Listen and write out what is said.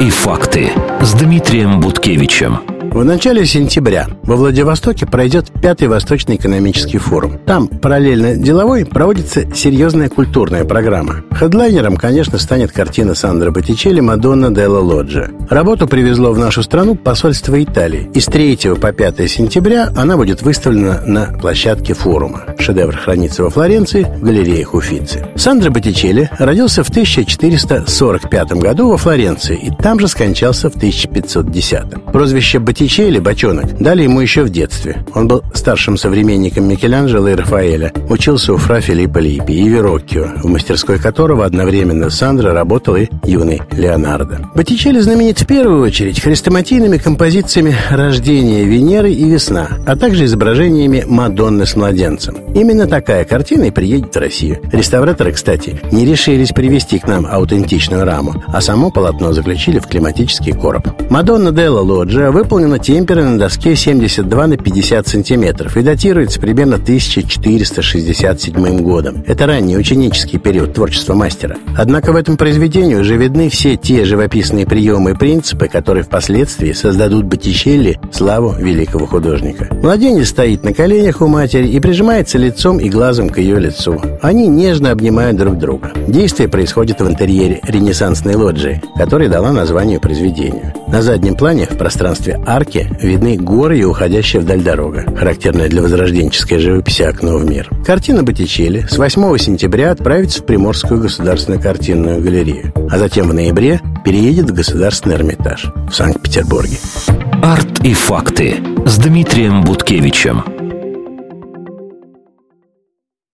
и факты с Дмитрием Буткевичем. В начале сентября во Владивостоке пройдет 5-й Восточный экономический форум. Там, параллельно деловой, проводится серьезная культурная программа. Хедлайнером, конечно, станет картина Сандро Боттичелли «Мадонна делла Лоджия». Работу привезло в нашу страну посольство Италии. И с 3 по 5 сентября она будет выставлена на площадке форума. Шедевр хранится во Флоренции, в галереях Уффици. Сандро Боттичелли родился в 1445 году во Флоренции и там же скончался в 1510. Прозвище Боттичелли, бочонок, дали ему еще в детстве. Он был старшим современником Микеланджело и Рафаэля, учился у фра Филиппо Липпи и Вероккио, в мастерской которого одновременно с Сандро работал и юный Леонардо. Боттичелли знаменит в первую очередь хрестоматийными композициями «Рождение Венеры» и «Весна», а также изображениями Мадонны с младенцем. Именно такая картина и приедет в Россию. Реставраторы, кстати, не решились привезти к нам аутентичную раму, а само полотно заключили в климатический короб. «Мадонна делла Лоджия» выполнена темперой на доске 72 на 50 сантиметров и датируется примерно 1467 годом. Это ранний ученический период творчества мастера. Однако в этом произведении уже видны все те живописные приемы и принципы, которые впоследствии создадут Боттичелли славу великого художника. Младенец стоит на коленях у матери и прижимается лицом и глазом к ее лицу. Они нежно обнимают друг друга. Действие происходит в интерьере ренессансной лоджии, которая дала название произведению. На заднем плане в пространстве арки видны горы и уходящая вдаль дорога, характерная для возрожденческой живописи окно в мир. Картина Боттичелли с 8 сентября отправится в Приморскую государственную картинную галерею, а затем в ноябре переедет в Государственный Эрмитаж в Санкт-Петербурге. Арт и факты с Дмитрием Буткевичем.